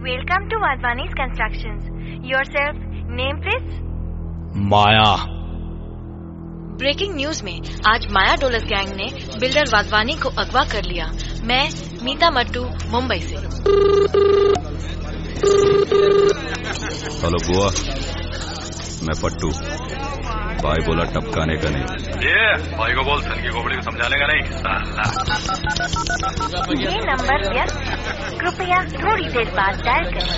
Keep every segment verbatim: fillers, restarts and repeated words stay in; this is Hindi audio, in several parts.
Welcome to Wadhwani's Constructions. Yourself, name please? Maya. Breaking news में आज माया डोलस गैंग ने बिल्डर वाधवानी को अगवा कर लिया। मैं मीता मट्टू, मुंबई से। हेलो बुआ, मैं पट्टू। भाई बोला टपकाने का नहीं। ये भाई को बोल सन की खोपड़ी को समझाने का नहीं। ये नंबर व्यस्त, कृपया थोड़ी देर बाद डायल करें।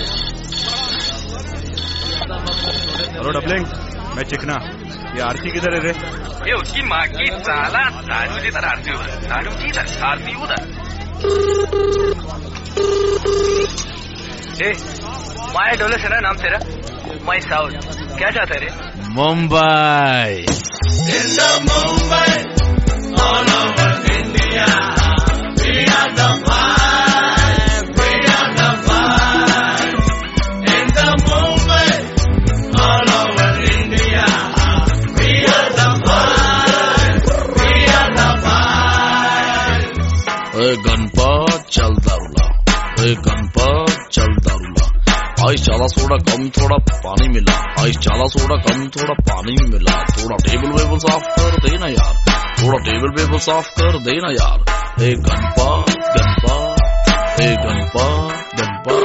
हेलो डबलिंग, मैं चिकना। ये आरती किधर है रे? ये उसकी माँ की साला साजू जी तरह आरती उधर, साजू जी इधर, आरती उधर। ए, माया डोले से ना नाम तेरा? माई साउथ, क्या चाहता रे? Mumbai. In the Mumbai, all over India, we are the vibe, we are the vibe. In the Mumbai, all over India, we are the vibe, we are the vibe. Hey Ganpat चल दारूला, hey गणपत चल दारूला। आइस ज्यादा सोडा कम थोड़ा पानी मिला, आइस ज्यादा सोडा कम थोड़ा पानी मिला। थोड़ा टेबल वेबल साफ कर देना यार, थोड़ा टेबल वेबल साफ कर देना यार। ए गणपा गणपा, ए गणपा गणपा।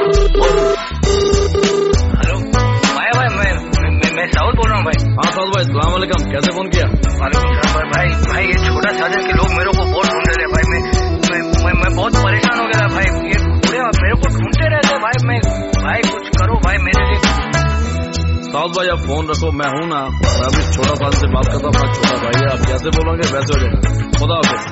हेलो माया भाई, मैं मैं, मैं साउथ बोल रहा हूँ भाई। हाँ साउथ भाई, सलाम वालेकुम। कैसे फोन किया? भाई भाई भाई ये छोटा साजन के लोग मेरे को बहुत ढूंढ रहे हैं भाई। मैं मैं, मैं, मैं बहुत परेशान हो गया भाई। ये पूरे मेरे को ढूंढते रहते भाई। मैं भाई कुछ करो भाई मेरे लिए। साउथ भाई आप फोन रखो, मैं हूँ ना। मैं अभी छोटा साल से बात करता हूँ, अपना छोटा भाई है। आप जैसे बोलोगे वैसे हो जाएगा। खुदा हाफिज़।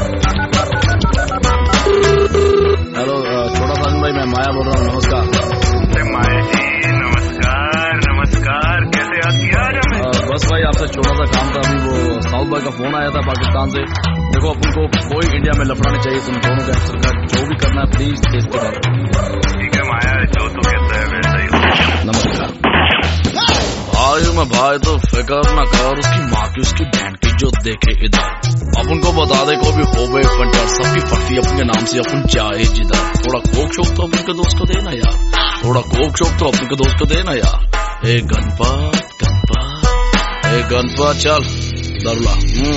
हेलो छोटा साल भाई, मैं माया बोल रहा हूँ। नमस्कार माया जी, नमस्कार नमस्कार। कैसे याद किया आज हमें? बस भाई आपसे छोटा सा काम था। अभी वो साउथ भाई का फोन आया था पाकिस्तान से। देखो अपन को कोई इंडिया में लफड़ा नहीं चाहिए। तुम दोनों का एक्शन का जो भी करना है प्लीज तेज करो। ठीक है माया, जो तू कहता है वैसा ही। नमस्कार भाई। मैं भाई तो फिक्र न कर, उसकी माँ की उसकी बहन की जो देखे इधर। अपन को बता दे को भी हो गए फंटर, सबकी फटती अपन के नाम से अपन जाए जिधर। थोड़ा कोक शोक तो अपन के दोस्त को देना यार, थोड़ा कोक शोक तो अपन के दोस्त को देना यार। ए गणपत गणपत, ए गणपत चल दरुला।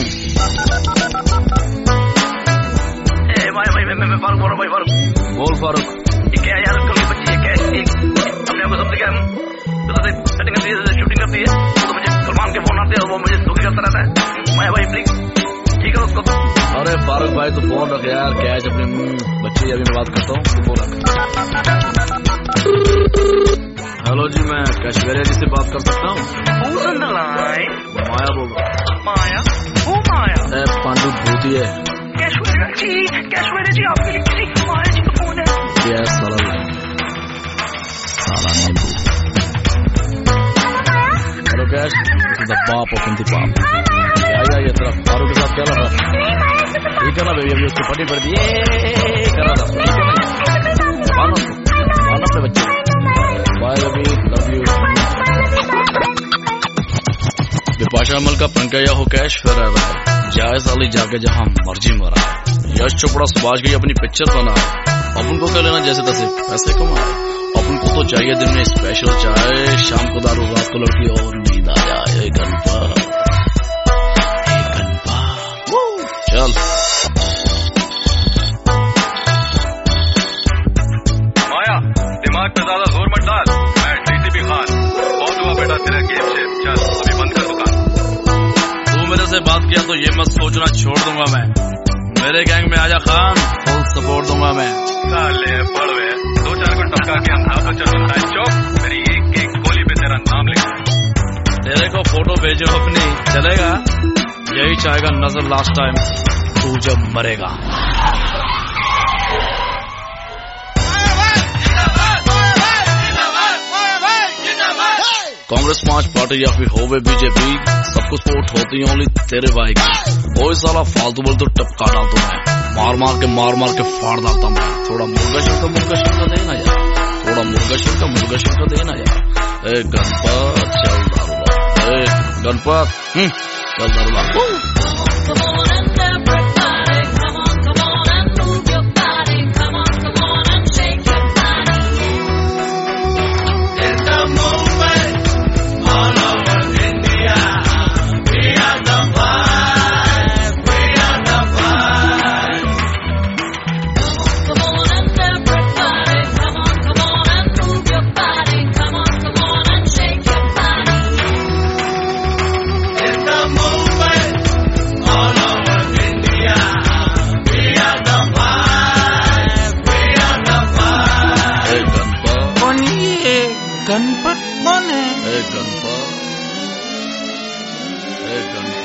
ए भाई भाई मैं मैं फारूक बोल रहा हूँ भाई। फारूक बोल फारूक। ये क्या यार, कल की बच्ची है क्या? अपने आपको समझ गया सेटिंग करती है, शूटिंग करती है, तो मुझे सलमान के फोन आते हैं और वो मुझे दुखी करता रहता है। मैं भाई प्लीज ठीक है उसको तो। अरे फारूक भाई तो फोन रख यार, कैच अपने बच्चे अभी मैं बात करता हूँ। फोन रख। हेलो जी, मैं कैशवेरिया जी से बात कर सकता हूँ? माया बोल रहा हूँ। माया? वो माया? ए पांडु भूती है। कैशवेरिया जी, कैशवेरिया जी आपके लिए किसी माया जी का फोन है? यस साला साला नींबू। Hello cash, this is the pop of indie pop. क्या या ये तरफ फारूक के साथ क्या लगा? ठीक है ना बेबी, अभी उसको पटी कर दिए करा था। ठीक है ना, मानो मानो अपने बच्चे। Bye baby, love you. Bipasha अमल का पंकया हो कैश फिर रहा है। जाए साली जाके जहाँ मर्जी मरा। यश चोपड़ा सुभाष गई अपनी पिक्चर बना। अपन को क्या लेना जैसे तैसे पैसे कमाए। अपन को तो चाहिए दिन में स्पेशल चाय, शाम को दारू, रात को लड़की और नींद आ जाए। गणपा गणपा चल। माया दिमाग पे ज्यादा जोर मत डाल। मैं टीसीपी खान, बहुत हुआ बेटा तेरा गेम से। चल अभी बंद कर दुकान। तू मेरे से बात किया तो ये मत सोचना छोड़ दूंगा मैं। मेरे गैंग में आजा खान, फुल सपोर्ट दूंगा मैं। साले पड़वे, दो चार को टपका के अंधा तो चल रहा है। चौक मेरी एक एक गोली पे तेरा नाम लिखा। तेरे को फोटो भेजो अपनी, चलेगा? यही चाहेगा नजर लास्ट टाइम तू जब मरेगा। कांग्रेस पांच पार्टी या फिर होवे बीजेपी, सब कुछ वोट होती है ओनली तेरे भाई की। कोई साला फालतू बोल तो टपका डालता मैं, मार मार के मार मार के फाड़ डालता मैं। थोड़ा मुर्गा शिल्का मुर्गा शिल्का देना यार, थोड़ा मुर्गा शिल्का मुर्गा शिल्का देना यार। ए गणपत चल दारूला, ए गणपत चल दारूला। कौन है? ए गणपा, ए गणपा